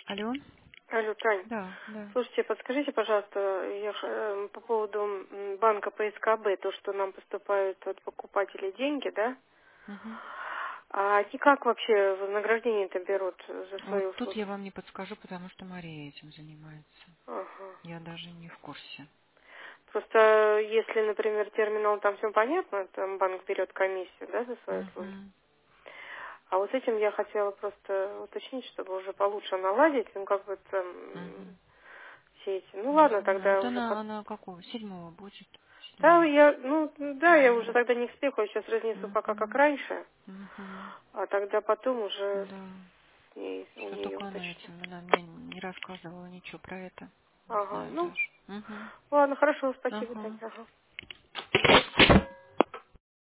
Алло? Алло, Тань. Да, да. Слушайте, подскажите, пожалуйста, по поводу банка ПСКБ, то, что нам поступают от покупателей деньги, да? Мгм. А они как вообще вознаграждение-то берут за свои Вот тут я услуги? вам не подскажу, потому что Мария этим занимается. Ага. Я даже не в курсе. Просто если, например, терминал, там все понятно, там банк берет комиссию, да, за свои услуги. Мгм. А вот с этим я хотела просто уточнить, чтобы уже получше наладить, ну, как бы там Мгм. все эти. Ну, Не ладно, знаю. тогда Вот уже она какого? 7-го будет. Да, 7-го. я уже Мгм. тогда не к спеху, я сейчас разнесу пока как Мгм. раньше, Мгм. а тогда потом уже Да. с ней, у Что нее только она уточню. этим. Она мне не рассказывала ничего про это. Не Ага, знаю ну, даже. Мгм. ладно, хорошо, спасибо, Ага. Таня. Ага.